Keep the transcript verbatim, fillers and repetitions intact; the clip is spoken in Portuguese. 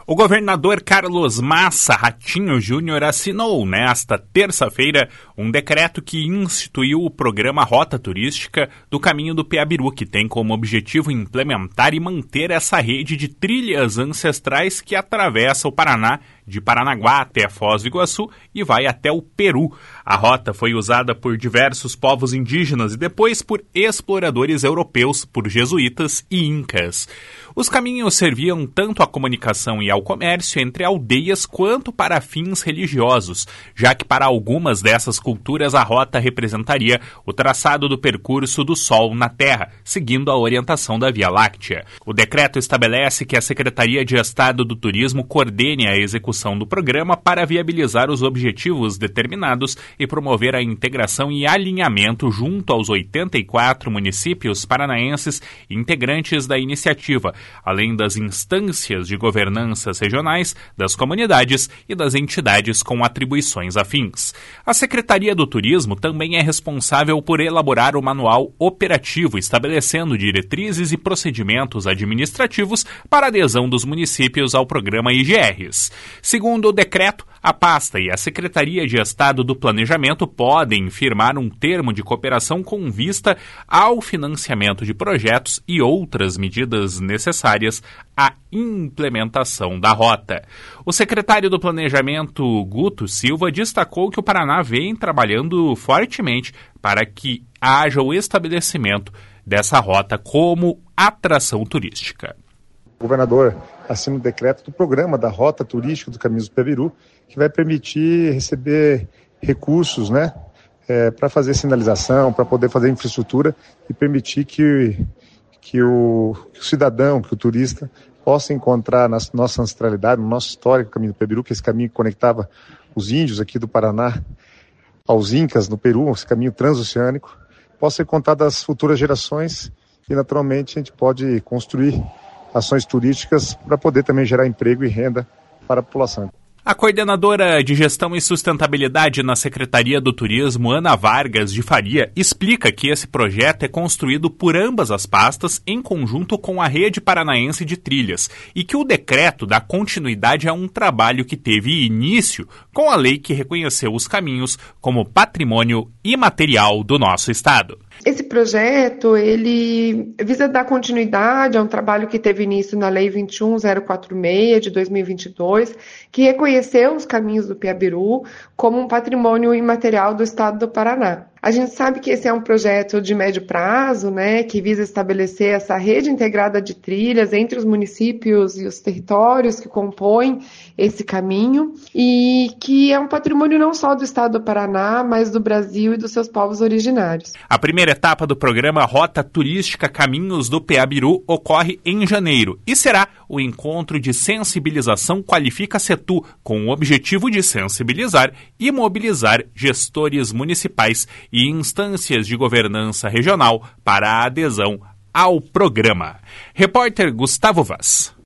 O governador Carlos Massa Ratinho Júnior assinou nesta terça-feira um decreto que instituiu o programa Rota Turística do Caminho do Piabiru, que tem como objetivo implementar e manter essa rede de trilhas ancestrais que atravessa o Paraná, de Paranaguá até Foz do Iguaçu e vai até o Peru. A rota foi usada por diversos povos indígenas e depois por exploradores europeus, por jesuítas e incas. Os caminhos serviam tanto à comunicação e ao comércio entre aldeias quanto para fins religiosos, já que para algumas dessas culturas a rota representaria o traçado do percurso do Sol na Terra, seguindo a orientação da Via Láctea. O decreto estabelece que a Secretaria de Estado do Turismo coordene a execução do programa para viabilizar os objetivos determinados e promover a integração e alinhamento junto aos oitenta e quatro municípios paranaenses integrantes da iniciativa, além das instâncias de governanças regionais, das comunidades e das entidades com atribuições afins. A Secretaria do Turismo também é responsável por elaborar o manual operativo, estabelecendo diretrizes e procedimentos administrativos para adesão dos municípios ao programa I G Rs. Segundo o decreto, a pasta e a Secretaria de Estado do Planejamento podem firmar um termo de cooperação com vista ao financiamento de projetos e outras medidas necessárias à implementação da rota. O secretário do Planejamento, Guto Silva, destacou que o Paraná vem trabalhando fortemente para que haja o estabelecimento dessa rota como atração turística. O governador assina o decreto do programa da Rota Turística do Caminho do Piabiru, que vai permitir receber recursos, né, é, para fazer sinalização, para poder fazer infraestrutura e permitir que, que, o, que o cidadão, que o turista possa encontrar na nossa ancestralidade, no nosso histórico Caminho do Piabiru, que é esse caminho que conectava os índios aqui do Paraná aos incas no Peru, esse caminho transoceânico, possa encontrar das futuras gerações e naturalmente a gente pode construir ações turísticas para poder também gerar emprego e renda para a população. A coordenadora de Gestão e Sustentabilidade na Secretaria do Turismo, Ana Vargas de Faria, explica que esse projeto é construído por ambas as pastas em conjunto com a Rede Paranaense de Trilhas e que o decreto dá continuidade a um trabalho que teve início com a lei que reconheceu os caminhos como patrimônio imaterial do nosso estado. Esse projeto, ele visa dar continuidade a um trabalho que teve início na Lei vinte e um mil quatrocentos e quarenta e seis de dois mil e vinte e dois, que reconheceu os caminhos do Piabiru como um patrimônio imaterial do estado do Paraná. A gente sabe que esse é um projeto de médio prazo, né, que visa estabelecer essa rede integrada de trilhas entre os municípios e os territórios que compõem esse caminho e que é um patrimônio não só do estado do Paraná, mas do Brasil e dos seus povos originários. A primeira etapa do programa Rota Turística Caminhos do Piabiru ocorre em janeiro e será o encontro de sensibilização Qualifica Setu, com o objetivo de sensibilizar e mobilizar gestores municipais e instâncias de governança regional para a adesão ao programa. Repórter Gustavo Vaz.